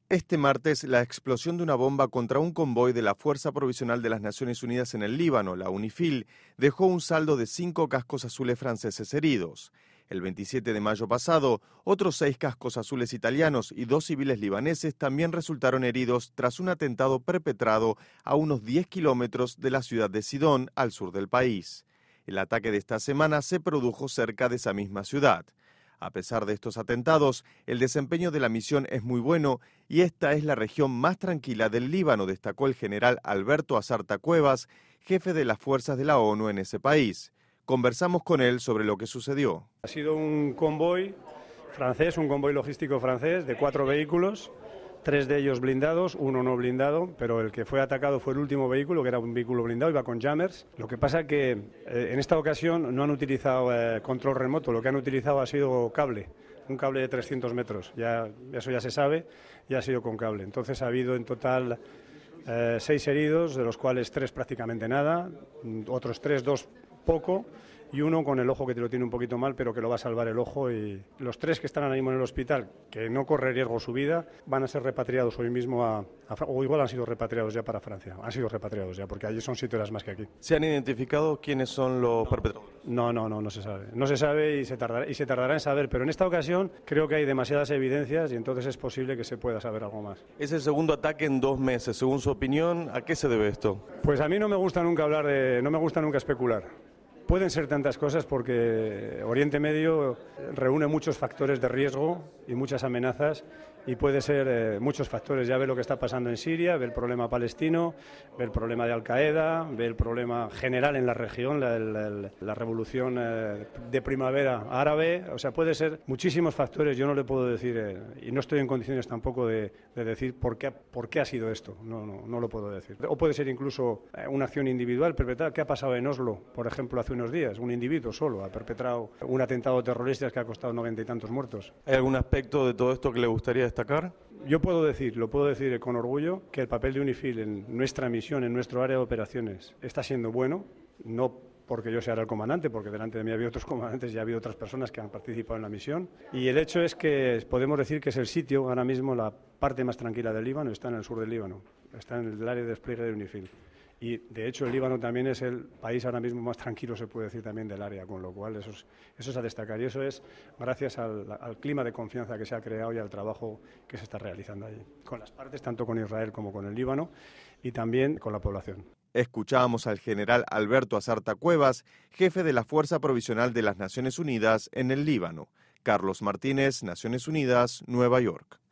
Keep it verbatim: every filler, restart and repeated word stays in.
Este martes, la explosión de una bomba contra un convoy de la Fuerza Provisional de las Naciones Unidas en el Líbano, la UNIFIL, dejó un saldo de cinco cascos azules franceses heridos. El veintisiete de mayo pasado, otros seis cascos azules italianos y dos civiles libaneses también resultaron heridos tras un atentado perpetrado a unos diez kilómetros de la ciudad de Sidón, al sur del país. El ataque de esta semana se produjo cerca de esa misma ciudad. A pesar de estos atentados, el desempeño de la misión es muy bueno y esta es la región más tranquila del Líbano, destacó el general Alberto Azarta Cuevas, jefe de las fuerzas de la ONU en ese país. Conversamos con él sobre lo que sucedió. Ha sido un convoy francés, un convoy logístico francés de cuatro vehículos, tres de ellos blindados, uno no blindado, pero el que fue atacado fue el último vehículo, que era un vehículo blindado, iba con jammers. Lo que pasa es que eh, en esta ocasión no han utilizado eh, control remoto, lo que han utilizado ha sido cable, un cable de trescientos metros, ya, eso ya se sabe, ya ha sido con cable. Entonces ha habido en total eh, seis heridos, de los cuales tres prácticamente nada, otros tres, dos poco, y uno con el ojo que te lo tiene un poquito mal, pero que lo va a salvar el ojo. Y los tres que están ahora mismo en el hospital, que no corre riesgo su vida, van a ser repatriados hoy mismo a, a o igual han sido repatriados ya para Francia. Han sido repatriados ya, porque allí son siete horas más que aquí. ¿Se han identificado quiénes son los no. perpetradores? No, no, no, no se sabe. No se sabe y se tardará, y se tardará en saber, pero en esta ocasión creo que hay demasiadas evidencias y entonces es posible que se pueda saber algo más. Es el segundo ataque en dos meses. Según su opinión, ¿a qué se debe esto? Pues a mí no me gusta nunca hablar de, no me gusta nunca especular. Pueden ser tantas cosas porque Oriente Medio reúne muchos factores de riesgo y muchas amenazas y puede ser eh, muchos factores. Ya ve lo que está pasando en Siria, ve el problema palestino, ve el problema de Al-Qaeda, ve el problema general en la región, la, la, la revolución eh, de primavera árabe. O sea, puede ser muchísimos factores. Yo no le puedo decir, eh, y no estoy en condiciones tampoco de, de decir por qué, por qué ha sido esto. No, no, no lo puedo decir. O puede ser incluso eh, una acción individual perpetrada. ¿Qué ha pasado en Oslo, por ejemplo, hace unos días? Un individuo solo ha perpetrado un atentado terrorista que ha costado noventa y tantos muertos. ¿Hay algún aspecto de todo esto que le gustaría destacar? Yo puedo decir, lo puedo decir con orgullo, que el papel de UNIFIL en nuestra misión, en nuestro área de operaciones, está siendo bueno, no porque yo sea el comandante, porque delante de mí había otros comandantes y ha habido otras personas que han participado en la misión. Y el hecho es que podemos decir que es el sitio, ahora mismo la parte más tranquila del Líbano, está en el sur del Líbano, está en el área de despliegue de UNIFIL. Y, de hecho, el Líbano también es el país ahora mismo más tranquilo, se puede decir, también del área, con lo cual eso es, eso es a destacar. Y eso es gracias al, al clima de confianza que se ha creado y al trabajo que se está realizando allí, con las partes, tanto con Israel como con el Líbano, y también con la población. Escuchábamos al general Alberto Azarta Cuevas, jefe de la Fuerza Provisional de las Naciones Unidas en el Líbano. Carlos Martínez, Naciones Unidas, Nueva York.